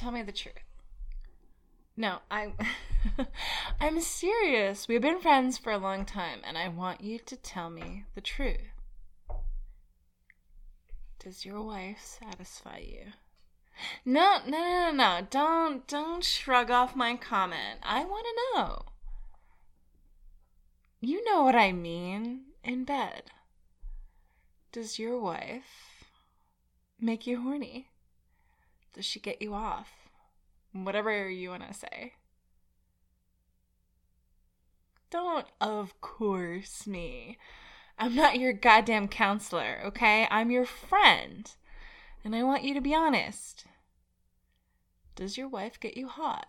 tell me the truth. No, I'm serious. We've been friends for a long time, and I want you to tell me the truth. Does your wife satisfy you? No. Don't shrug off my comment. I want to know. You know what I mean in bed. Does your wife make you horny? Does she get you off? Whatever you want to say. Don't of course me. I'm not your goddamn counselor, okay? I'm your friend. And I want you to be honest. Does your wife get you hot?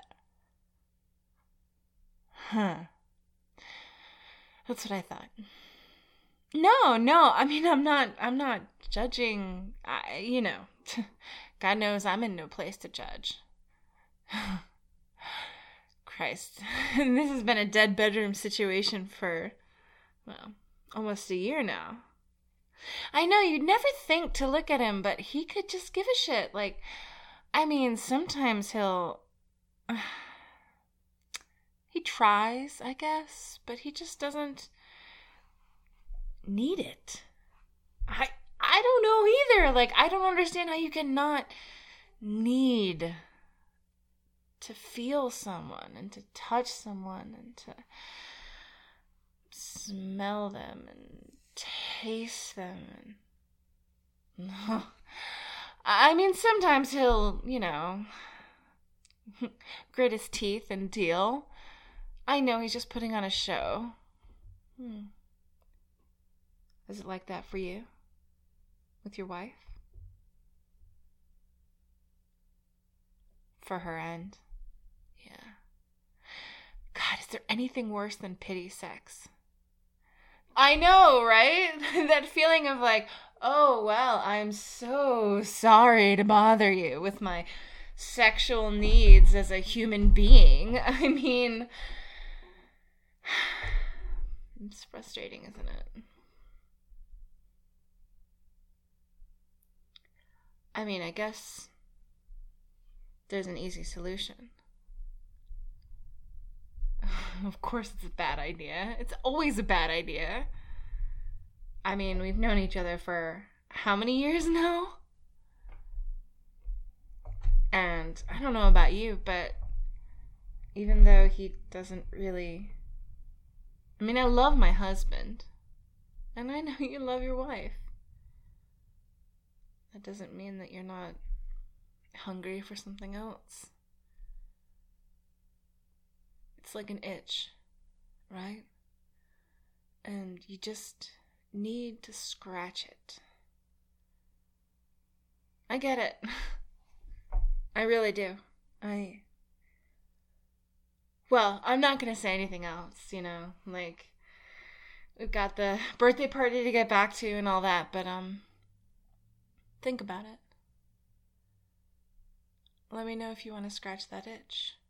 Huh. That's what I thought. No. I mean, I'm not judging. God knows I'm in no place to judge. Christ. This has been a dead bedroom situation for, well, almost a year now. I know, you'd never think to look at him, but he could just give a shit. Like, I mean, sometimes he tries, I guess, but he just doesn't need it. I don't know either. Like, I don't understand how you can not need to feel someone and to touch someone and to smell them and taste them. And I mean, sometimes he'll, grit his teeth and deal. I know he's just putting on a show. Is it like that for you? With your wife? For her end? Yeah. God, is there anything worse than pity sex? I know, right? That feeling of like, oh, well, I'm so sorry to bother you with my sexual needs as a human being. I mean, it's frustrating, isn't it? I mean, I guess there's an easy solution. Of course it's a bad idea. It's always a bad idea. I mean, we've known each other for how many years now? And I don't know about you, but even though he doesn't really... I mean, I love my husband. And I know you love your wife. That doesn't mean that you're not hungry for something else. It's like an itch, right? And you just need to scratch it. I get it. I really do. Well, I'm not going to say anything else, like, we've got the birthday party to get back to and all that, but, think about it. Let me know if you want to scratch that itch.